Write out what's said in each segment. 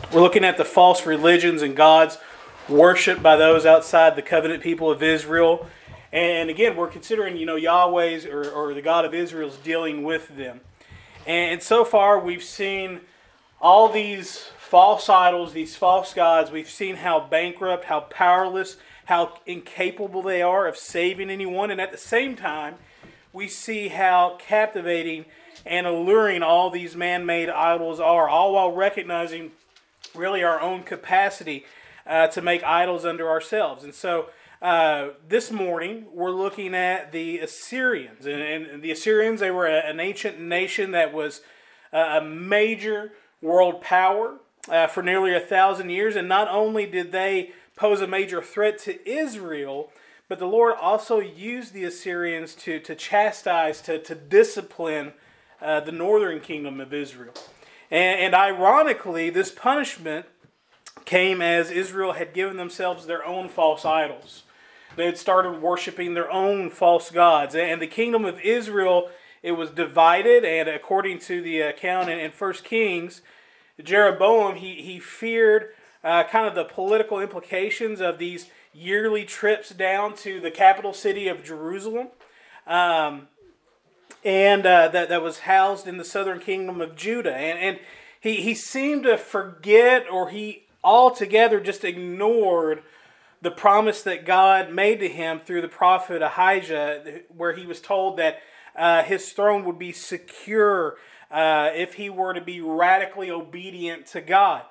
We're looking at the false religions and gods worshipped by those outside the covenant people of Israel. And again, we're considering, Yahweh's or the God of Israel's dealing with them. And so far, we've seen all these false idols, these false gods. We've seen how bankrupt, how powerless, how incapable they are of saving anyone. And at the same time, we see how captivating and alluring all these man-made idols are, all while recognizing really our own capacity to make idols unto ourselves. And so this morning, we're looking at the Assyrians. And the Assyrians, they were an ancient nation that was a major world power for nearly 1,000 years. And not only did they pose a major threat to Israel, but the Lord also used the Assyrians to chastise, to discipline the northern kingdom of Israel. And ironically, this punishment came as Israel had given themselves their own false idols. They had started worshiping their own false gods. And the kingdom of Israel, it was divided. And according to the account in 1 Kings, Jeroboam, he feared kind of the political implications of these yearly trips down to the capital city of Jerusalem. That was housed in the southern kingdom of Judah. And he seemed to forget, or he altogether just ignored the promise that God made to him through the prophet Ahijah, where he was told that his throne would be secure if he were to be radically obedient to God.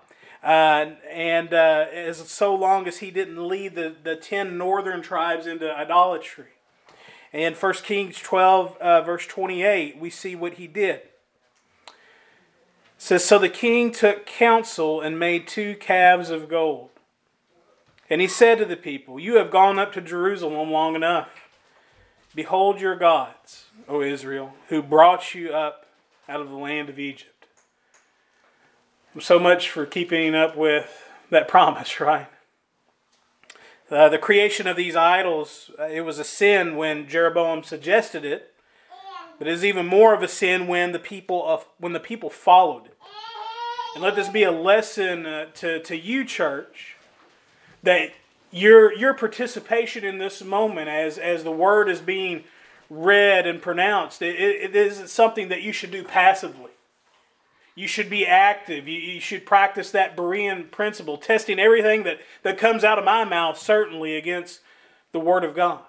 As so long as he didn't lead the 10 northern tribes into idolatry. In 1 Kings 12, verse 28, we see what he did. It says, "So the king took counsel and made 2 calves of gold. And he said to the people, 'You have gone up to Jerusalem long enough. Behold your gods, O Israel, who brought you up out of the land of Egypt.'" So much for keeping up with that promise, right? The creation of these idols, it was a sin when Jeroboam suggested it, but it is even more of a sin when the people followed it. And let this be a lesson to you, church, that your participation in this moment, as the word is being read and pronounced, it isn't something that you should do passively. You should be active. You should practice that Berean principle, testing everything that comes out of my mouth, certainly against the Word of God.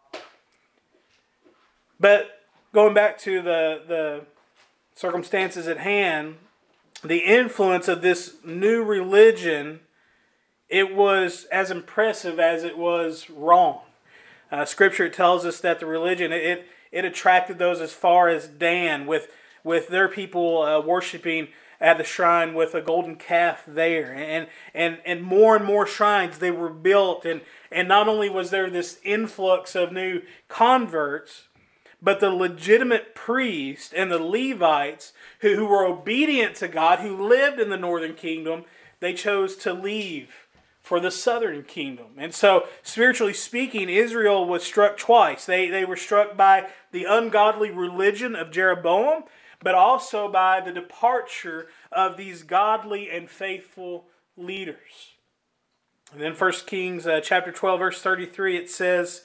But going back to the circumstances at hand, the influence of this new religion, it was as impressive as it was wrong. Scripture tells us that the religion, it attracted those as far as Dan, with their people worshiping at the shrine with a golden calf there. And more shrines they were built. And not only was there this influx of new converts, but the legitimate priests and the Levites who were obedient to God, who lived in the northern kingdom, they chose to leave for the southern kingdom. And so, spiritually speaking, Israel was struck twice. They were struck by the ungodly religion of Jeroboam, but also by the departure of these godly and faithful leaders. And then 1 Kings chapter 12, verse 33, it says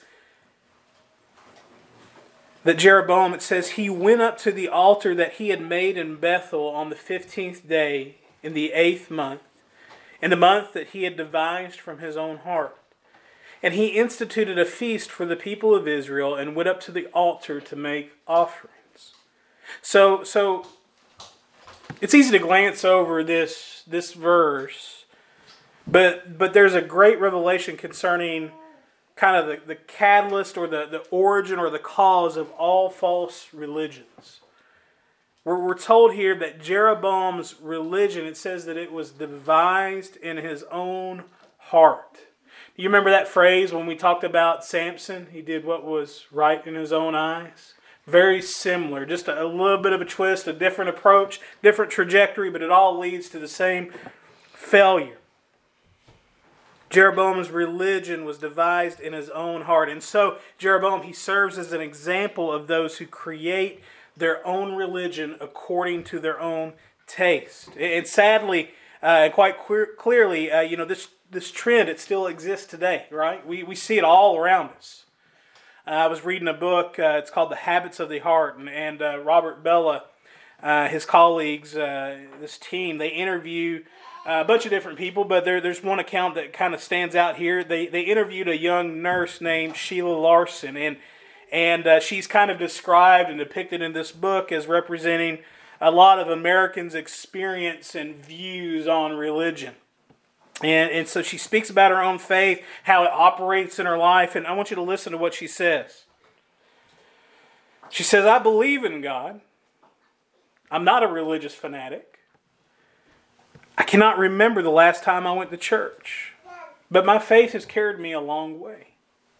that Jeroboam, it says, "He went up to the altar that he had made in Bethel on the 15th day in the 8th month, in the month that he had devised from his own heart. And he instituted a feast for the people of Israel and went up to the altar to make offerings." So it's easy to glance over this verse, but there's a great revelation concerning kind of the catalyst or the origin or the cause of all false religions. We're told here that Jeroboam's religion, it says that it was devised in his own heart. Do you remember that phrase when we talked about Samson? He did what was right in his own eyes. Very similar, just a little bit of a twist, a different approach, different trajectory, but it all leads to the same failure. Jeroboam's religion was devised in his own heart. And so Jeroboam, he serves as an example of those who create their own religion according to their own taste. And sadly, And quite clearly, this trend, it still exists today, right? We see it all around us. I was reading a book, it's called The Habits of the Heart, and Robert Bellah, his colleagues, this team, they interview a bunch of different people, but there's one account that kind of stands out here. They interviewed a young nurse named Sheila Larson, and she's kind of described and depicted in this book as representing a lot of Americans' experience and views on religion. And so she speaks about her own faith, how it operates in her life, and I want you to listen to what she says. She says, "I believe in God. I'm not a religious fanatic. I cannot remember the last time I went to church, but my faith has carried me a long way.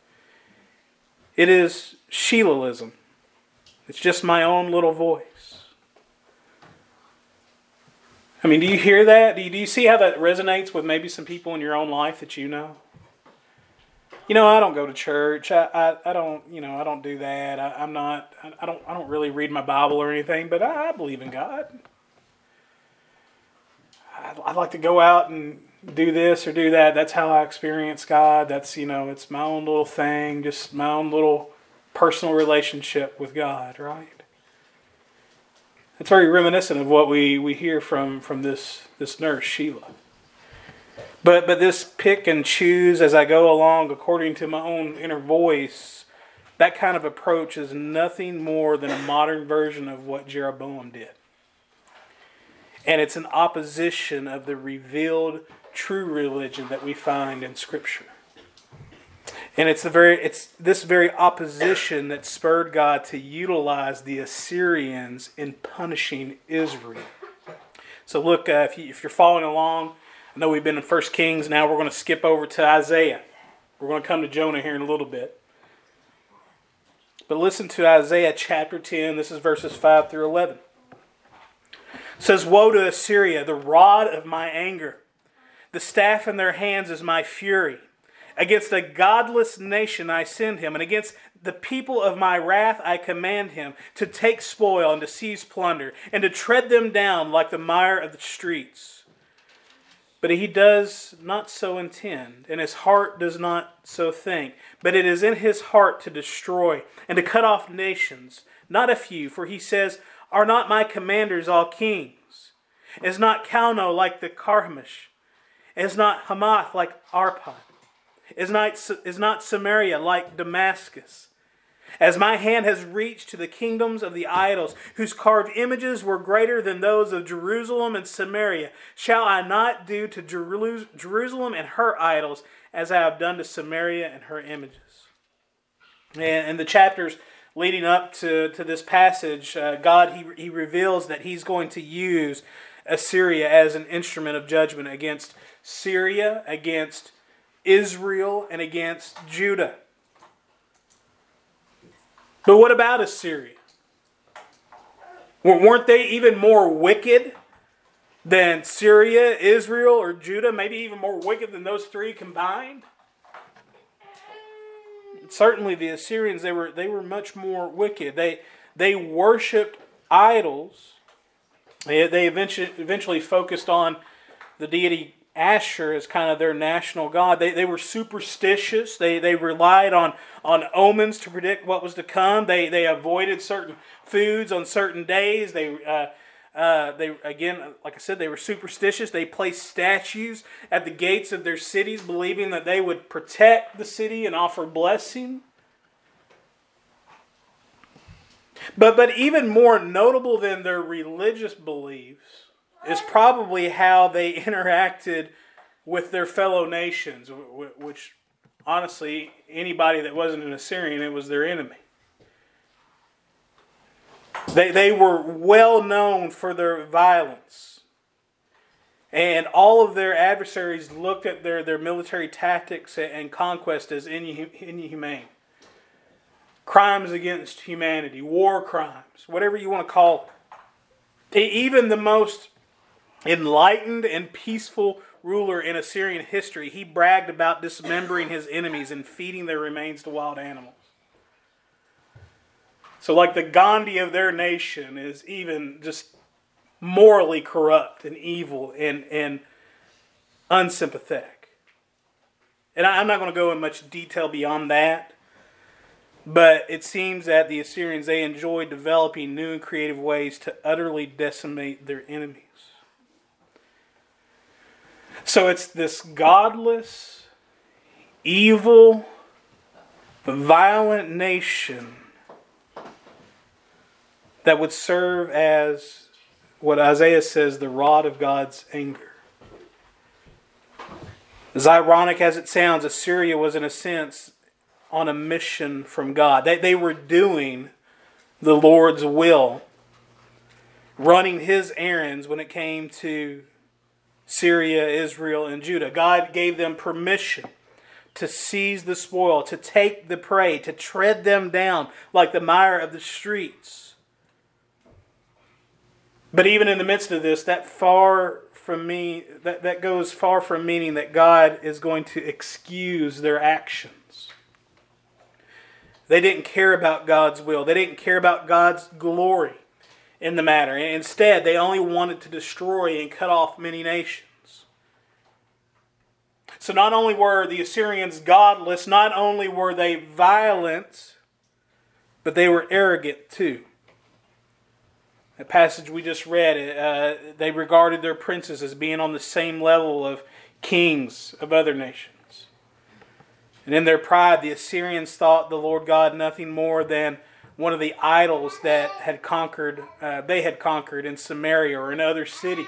It is Sheilaism. It's just my own little voice." I mean, do you hear that? Do you see how that resonates with maybe some people in your own life that you know? I don't go to church. I don't, I don't do that. I don't really read my Bible or anything, but I believe in God. I'd like to go out and do this or do that. That's how I experience God. That's, it's my own little thing, just my own little personal relationship with God, right? It's very reminiscent of what we hear from this nurse, Sheila. But this pick and choose as I go along according to my own inner voice, that kind of approach is nothing more than a modern version of what Jeroboam did. And it's an opposition of the revealed true religion that we find in Scripture. And it's this very opposition that spurred God to utilize the Assyrians in punishing Israel. So look, if you're following along, I know we've been in 1 Kings. Now we're going to skip over to Isaiah. We're going to come to Jonah here in a little bit. But listen to Isaiah chapter 10. This is verses 5 through 11. It says, "Woe to Assyria, the rod of my anger. The staff in their hands is my fury. Against a godless nation I send him, and against the people of my wrath I command him to take spoil and to seize plunder, and to tread them down like the mire of the streets. But he does not so intend, and his heart does not so think. But it is in his heart to destroy, and to cut off nations, not a few. For he says, Are not my commanders all kings? Is not Calno like the Carchemish? Is not Hamath like Arpad? Is not Samaria like Damascus? As my hand has reached to the kingdoms of the idols, whose carved images were greater than those of Jerusalem and Samaria, shall I not do to Jerusalem and her idols as I have done to Samaria and her images?" And in the chapters leading up to this passage, God, he reveals that he's going to use Assyria as an instrument of judgment against Syria, against Israel, and against Judah. But what about Assyria? Weren't they even more wicked than Syria, Israel, or Judah? Maybe even more wicked than those three combined? Certainly the Assyrians, they were much more wicked. They worshipped idols. They eventually focused on the deity Asher as kind of their national god. They were superstitious. They relied on omens to predict what was to come. They avoided certain foods on certain days. They again, like I said, they were superstitious. They placed statues at the gates of their cities, believing that they would protect the city and offer blessing. But even more notable than their religious beliefs is probably how they interacted with their fellow nations, which honestly, anybody that wasn't an Assyrian, it was their enemy. They were well known for their violence. And all of their adversaries looked at their military tactics and conquest as inhumane. Crimes against humanity, war crimes, whatever you want to call it. Even the most enlightened and peaceful ruler in Assyrian history, he bragged about dismembering his enemies and feeding their remains to wild animals. So like the Gandhi of their nation is even just morally corrupt and evil and unsympathetic. And I'm not going to go in much detail beyond that, but it seems that the Assyrians, they enjoyed developing new and creative ways to utterly decimate their enemies. So it's this godless, evil, violent nation that would serve as what Isaiah says, the rod of God's anger. As ironic as it sounds, Assyria was in a sense on a mission from God. They were doing the Lord's will, running His errands when it came to Syria, Israel, and Judah. God gave them permission to seize the spoil, to take the prey, to tread them down like the mire of the streets. But even in the midst of this, that goes far from meaning that God is going to excuse their actions. They didn't care about God's will. They didn't care about God's glory in the matter. Instead, they only wanted to destroy and cut off many nations. So not only were the Assyrians godless, not only were they violent, but they were arrogant too. The passage we just read, they regarded their princes as being on the same level of kings of other nations. And in their pride, the Assyrians thought the Lord God nothing more than one of the idols that they had conquered in Samaria or in other cities.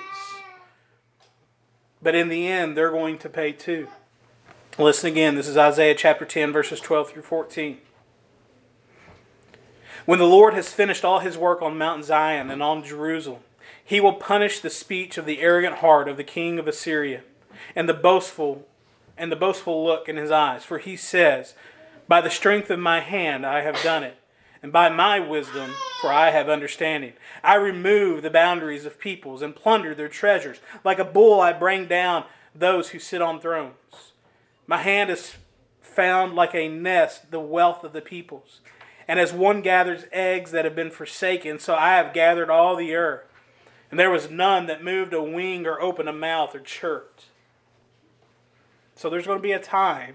But in the end, they're going to pay too. Listen again. This is Isaiah chapter 10, verses 12 through 14. When the Lord has finished all His work on Mount Zion and on Jerusalem, He will punish the speech of the arrogant heart of the king of Assyria and the boastful look in his eyes. For he says, by the strength of my hand I have done it, and by my wisdom, for I have understanding. I remove the boundaries of peoples and plunder their treasures. Like a bull I bring down those who sit on thrones. My hand has found like a nest the wealth of the peoples. And as one gathers eggs that have been forsaken, so I have gathered all the earth. And there was none that moved a wing or opened a mouth or chirped. So there's going to be a time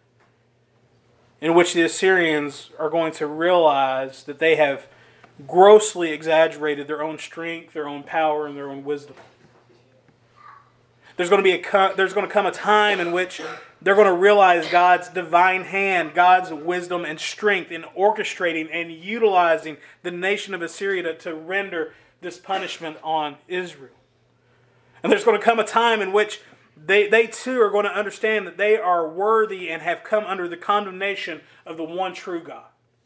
in which the Assyrians are going to realize that they have grossly exaggerated their own strength, their own power, and their own wisdom. There's going to come a time in which they're going to realize God's divine hand, God's wisdom and strength in orchestrating and utilizing the nation of Assyria to render this punishment on Israel. And there's going to come a time in which they too are going to understand that they are worthy and have come under the condemnation of the one true God.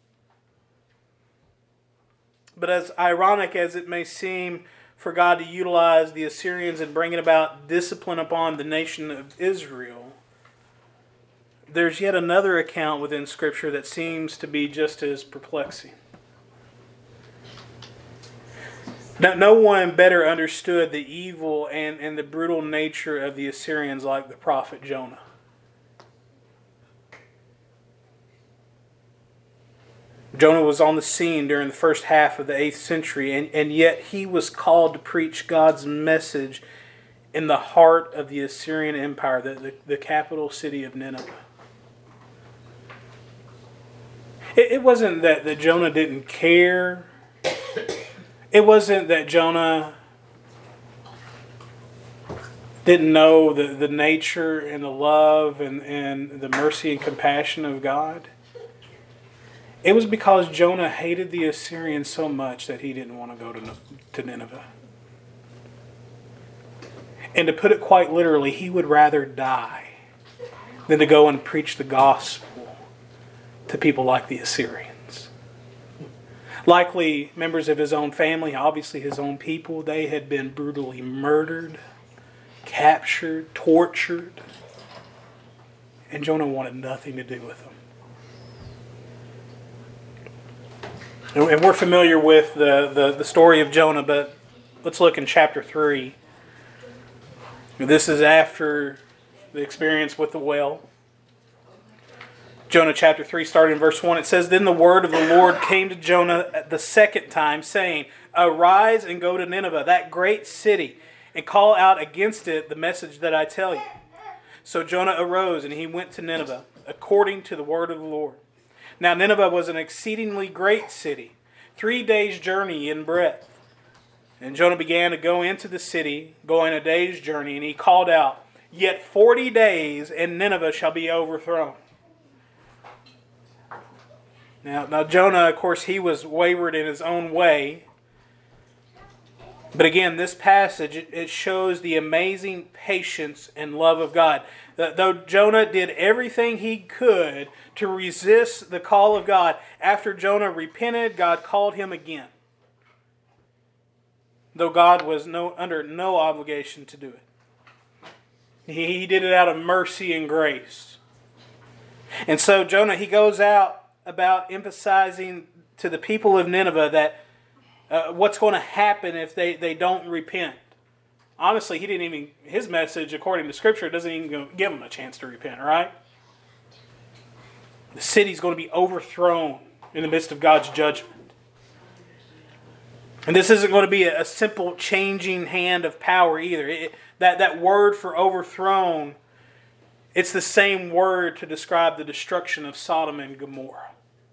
But as ironic as it may seem for God to utilize the Assyrians in bringing about discipline upon the nation of Israel, there's yet another account within Scripture that seems to be just as perplexing. Now, no one better understood the evil and the brutal nature of the Assyrians like the prophet Jonah. Jonah was on the scene during the first half of the 8th century, and yet he was called to preach God's message in the heart of the Assyrian Empire, the capital city of Nineveh. It wasn't that Jonah didn't care. It wasn't that Jonah didn't know the nature and the love and the mercy and compassion of God. It was because Jonah hated the Assyrians so much that he didn't want to go to Nineveh. And to put it quite literally, he would rather die than to go and preach the gospel to people like the Assyrians. Likely members of his own family, obviously his own people, they had been brutally murdered, captured, tortured. And Jonah wanted nothing to do with them. And we're familiar with the story of Jonah, but let's look in chapter 3. This is after the experience with the well. Jonah chapter 3, starting in verse 1, it says, Then the word of the Lord came to Jonah the second time, saying, Arise and go to Nineveh, that great city, and call out against it the message that I tell you. So Jonah arose and he went to Nineveh, according to the word of the Lord. Now Nineveh was an exceedingly great city, 3 days' journey in breadth. And Jonah began to go into the city, going a day's journey, and he called out, Yet 40 days, and Nineveh shall be overthrown. Now Jonah, of course, he was wayward in his own way. But again, this passage, it shows the amazing patience and love of God. Though Jonah did everything he could to resist the call of God, after Jonah repented, God called him again. Though God was under no obligation to do it. He did it out of mercy and grace. And so Jonah, he goes out about emphasizing to the people of Nineveh that what's going to happen if they don't repent. Honestly, his message, according to Scripture, doesn't even give them a chance to repent, right? The city's going to be overthrown in the midst of God's judgment. And this isn't going to be a simple changing hand of power either. That word for overthrown, it's the same word to describe the destruction of Sodom and Gomorrah.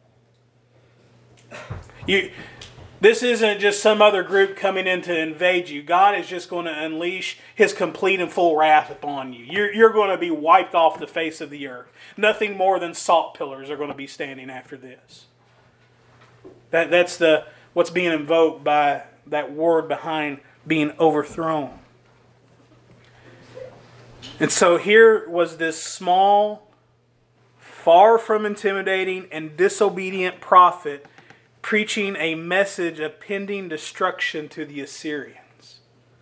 This isn't just some other group coming in to invade you. God is just going to unleash His complete and full wrath upon you. You're going to be wiped off the face of the earth. Nothing more than salt pillars are going to be standing after this. That's what's being invoked by that word behind being overthrown. And so here was this small, far from intimidating and disobedient prophet preaching a message of pending destruction to the Assyrians.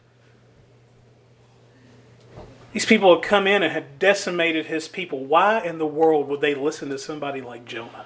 These people had come in and had decimated his people. Why in the world would they listen to somebody like Jonah?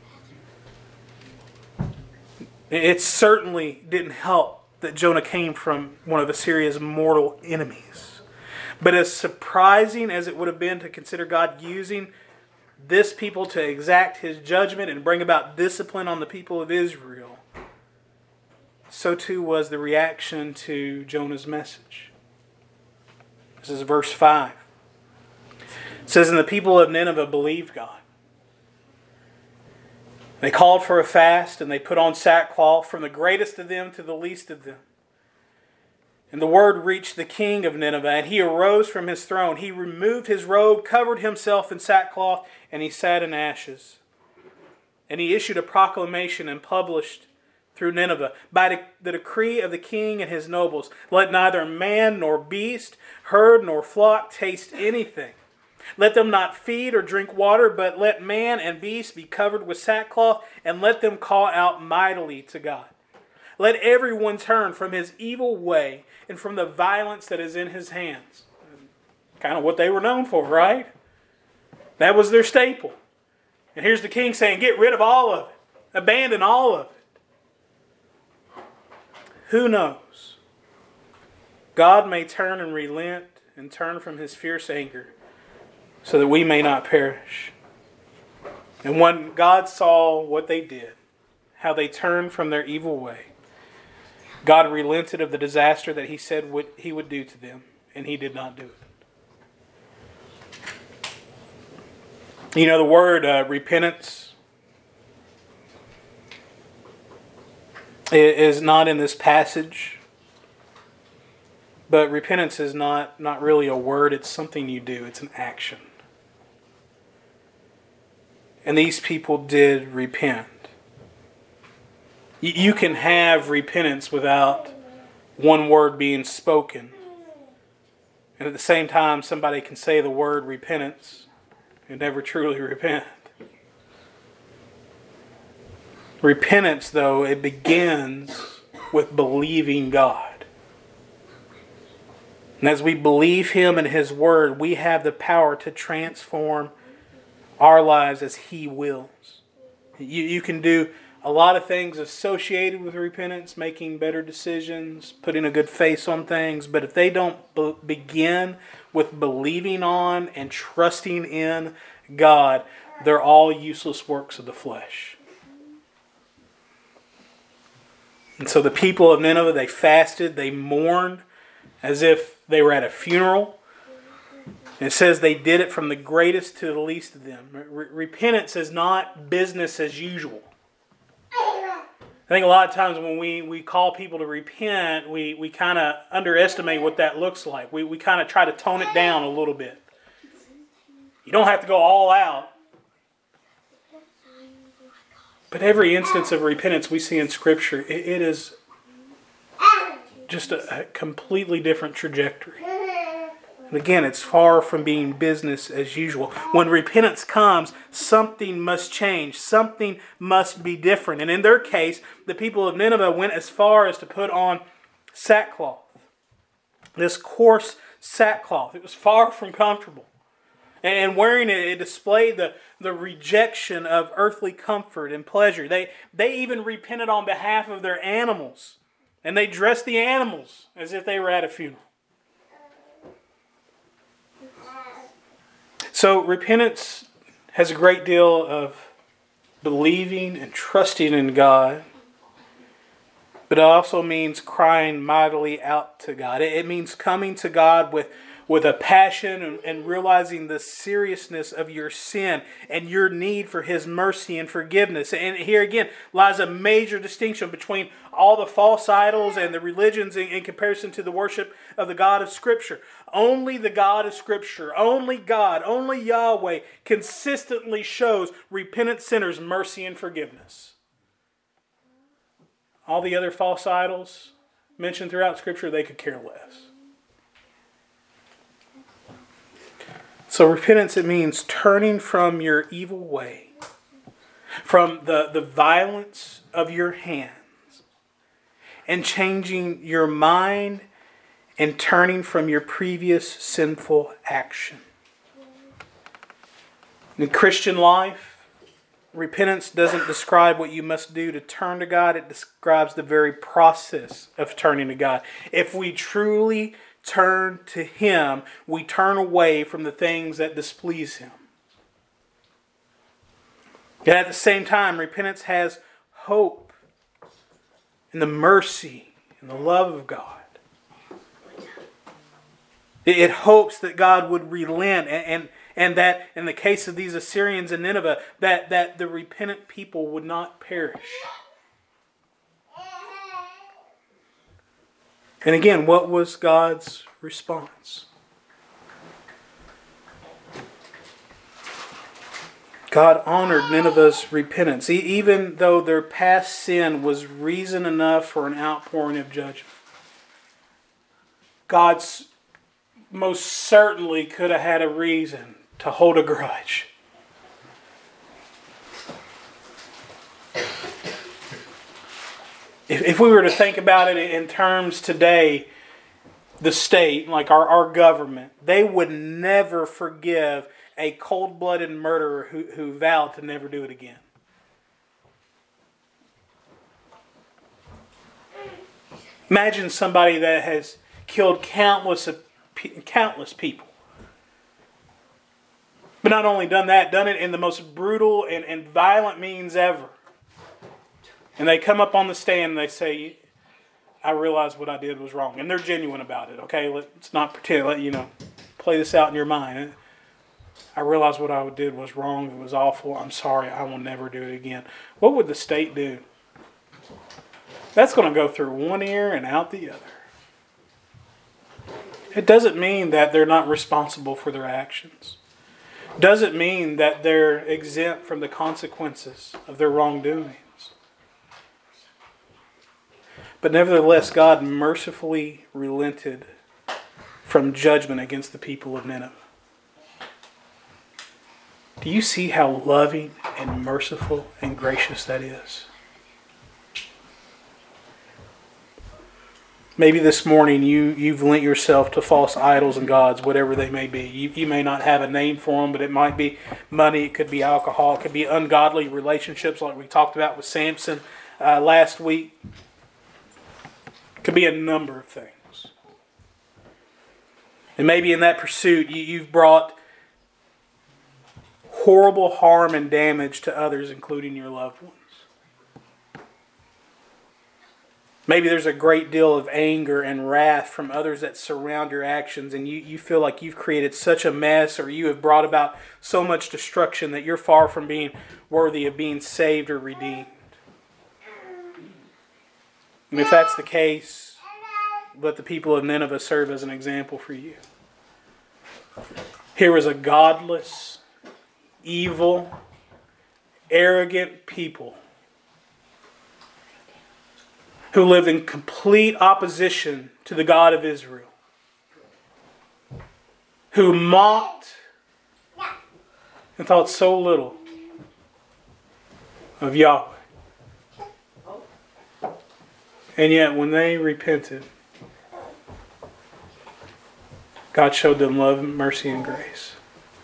It certainly didn't help that Jonah came from one of Assyria's mortal enemies. But as surprising as it would have been to consider God using this people to exact His judgment and bring about discipline on the people of Israel, so too was the reaction to Jonah's message. This is verse 5. It says, And the people of Nineveh believed God. They called for a fast, and they put on sackcloth, from the greatest of them to the least of them. And the word reached the king of Nineveh, and he arose from his throne. He removed his robe, covered himself in sackcloth, and he sat in ashes. And he issued a proclamation and published through Nineveh, by the decree of the king and his nobles, Let neither man nor beast, herd nor flock taste anything. Let them not feed or drink water, but let man and beast be covered with sackcloth, and let them call out mightily to God. Let everyone turn from his evil way and from the violence that is in his hands. Kind of what they were known for, right? That was their staple. And here's the king saying, get rid of all of it. Abandon all of it. Who knows? God may turn and relent and turn from His fierce anger so that we may not perish. And when God saw what they did, how they turned from their evil way, God relented of the disaster that He said He would do to them, and He did not do it. You know, the word repentance is not in this passage, but repentance is not really a word, it's something you do, it's an action. And these people did repent. You can have repentance without one word being spoken. And at the same time, somebody can say the word repentance and never truly repent. Repentance, though, it begins with believing God. And as we believe Him and His Word, we have the power to transform our lives as He wills. You can do a lot of things associated with repentance, making better decisions, putting a good face on things. But if they don't begin with believing on and trusting in God, they're all useless works of the flesh. And so the people of Nineveh, they fasted, they mourned as if they were at a funeral. And it says they did it from the greatest to the least of them. Repentance is not business as usual. I think a lot of times when we call people to repent, we kind of underestimate what that looks like. We kind of try to tone it down a little bit. You don't have to go all out. But every instance of repentance we see in Scripture, it is just a completely different trajectory. And again, it's far from being business as usual. When repentance comes, something must change. Something must be different. And in their case, the people of Nineveh went as far as to put on sackcloth. This coarse sackcloth. It was far from comfortable. And wearing it displayed the rejection of earthly comfort and pleasure. They even repented on behalf of their animals. And they dressed the animals as if they were at a funeral. So repentance has a great deal of believing and trusting in God. But it also means crying mightily out to God. It means coming to God with a passion and realizing the seriousness of your sin and your need for His mercy and forgiveness. And here again lies a major distinction between all the false idols and the religions in comparison to the worship of the God of Scripture. Only the God of Scripture, only God, only Yahweh consistently shows repentant sinners mercy and forgiveness. All the other false idols mentioned throughout Scripture, they could care less. So repentance, it means turning from your evil way, from the violence of your hands, and changing your mind and turning from your previous sinful action. In Christian life, repentance doesn't describe what you must do to turn to God. It describes the very process of turning to God. If we truly turn to Him, we turn away from the things that displease Him. Yet at the same time, repentance has hope in the mercy and the love of God. It hopes that God would relent and that in the case of these Assyrians and Nineveh, that the repentant people would not perish. And again, what was God's response? God honored Nineveh's repentance, even though their past sin was reason enough for an outpouring of judgment. God's most certainly could have had a reason to hold a grudge. If we were to think about it in terms today, the state, like our government, they would never forgive a cold-blooded murderer who vowed to never do it again. Imagine somebody that has killed countless people. But not only done it in the most brutal and violent means ever. And they come up on the stand and they say, I realize what I did was wrong. And they're genuine about it, okay? Let's not pretend, play this out in your mind. I realize what I did was wrong. It was awful. I'm sorry. I will never do it again. What would the state do? That's going to go through one ear and out the other. It doesn't mean that they're not responsible for their actions. It doesn't mean that they're exempt from the consequences of their wrongdoings. But nevertheless, God mercifully relented from judgment against the people of Nineveh. Do you see how loving and merciful and gracious that is? Maybe this morning you've lent yourself to false idols and gods, whatever they may be. You may not have a name for them, but it might be money, it could be alcohol, it could be ungodly relationships like we talked about with Samson last week. It could be a number of things. And maybe in that pursuit you've brought horrible harm and damage to others, including your loved ones. Maybe there's a great deal of anger and wrath from others that surround your actions, and you feel like you've created such a mess, or you have brought about so much destruction that you're far from being worthy of being saved or redeemed. And if that's the case, let the people of Nineveh serve as an example for you. Here was a godless, evil, arrogant people who lived in complete opposition to the God of Israel, who mocked and thought so little of Yahweh. And yet when they repented, God showed them love, mercy, and grace.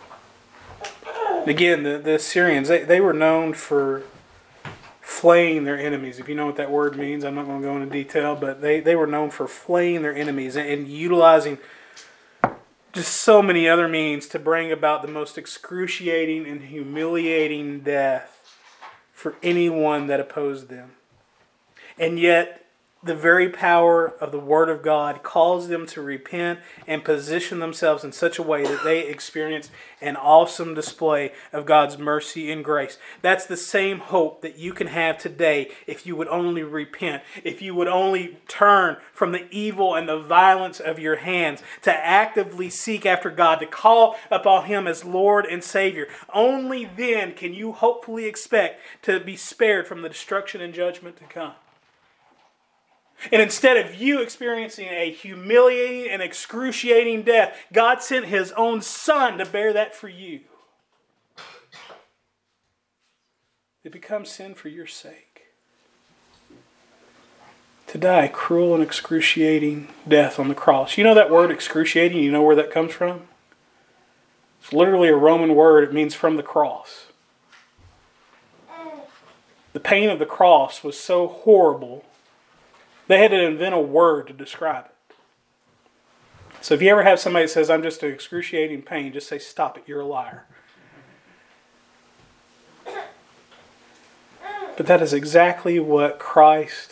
Again, the Assyrians, they were known for flaying their enemies. If you know what that word means, I'm not going to go into detail, but they were known for flaying their enemies and utilizing just so many other means to bring about the most excruciating and humiliating death for anyone that opposed them. And yet, the very power of the Word of God calls them to repent and position themselves in such a way that they experience an awesome display of God's mercy and grace. That's the same hope that you can have today if you would only repent, if you would only turn from the evil and the violence of your hands to actively seek after God, to call upon Him as Lord and Savior. Only then can you hopefully expect to be spared from the destruction and judgment to come. And instead of you experiencing a humiliating and excruciating death, God sent His own Son to bear that for you. It becomes sin for your sake. To die a cruel and excruciating death on the cross. You know that word excruciating? You know where that comes from? It's literally a Roman word. It means from the cross. The pain of the cross was so horrible, they had to invent a word to describe it. So if you ever have somebody that says, I'm just in excruciating pain, just say, stop it, you're a liar. But that is exactly what Christ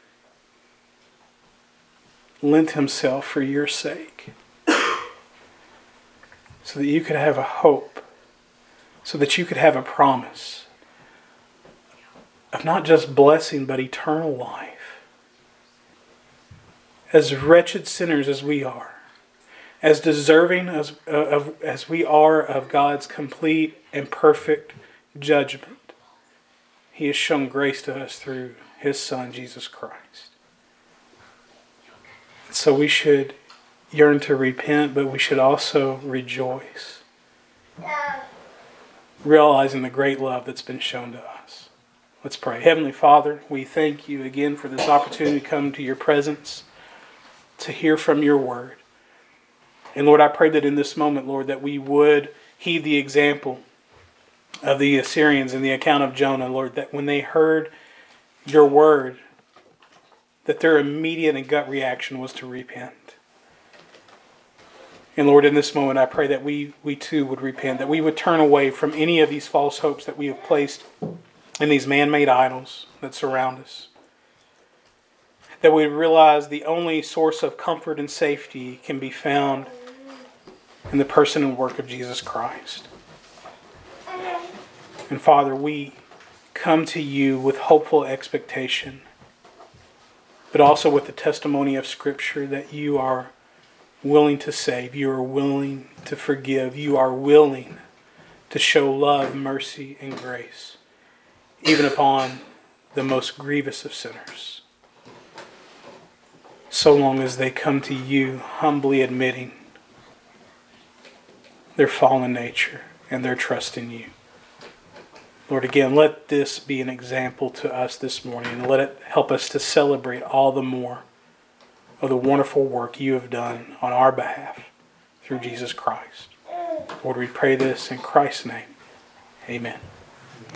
lent Himself for your sake. So that you could have a hope. So that you could have a promise of not just blessing, but eternal life. As wretched sinners as we are, as deserving as we are of God's complete and perfect judgment, He has shown grace to us through His Son, Jesus Christ. So we should yearn to repent, but we should also rejoice, realizing the great love that's been shown to us. Let's pray. Heavenly Father, we thank You again for this opportunity to come to Your presence, to hear from Your word. And Lord, I pray that in this moment, Lord, that we would heed the example of the Assyrians in the account of Jonah, Lord, that when they heard Your word, that their immediate and gut reaction was to repent. And Lord, in this moment, I pray that we too would repent, that we would turn away from any of these false hopes that we have placed in these man-made idols that surround us. That we realize the only source of comfort and safety can be found in the person and work of Jesus Christ. And Father, we come to You with hopeful expectation, but also with the testimony of Scripture that You are willing to save, You are willing to forgive, You are willing to show love, mercy, and grace, even upon the most grievous of sinners. So long as they come to You humbly admitting their fallen nature and their trust in You. Lord, again, let this be an example to us this morning, and let it help us to celebrate all the more of the wonderful work You have done on our behalf through Jesus Christ. Lord, we pray this in Christ's name. Amen.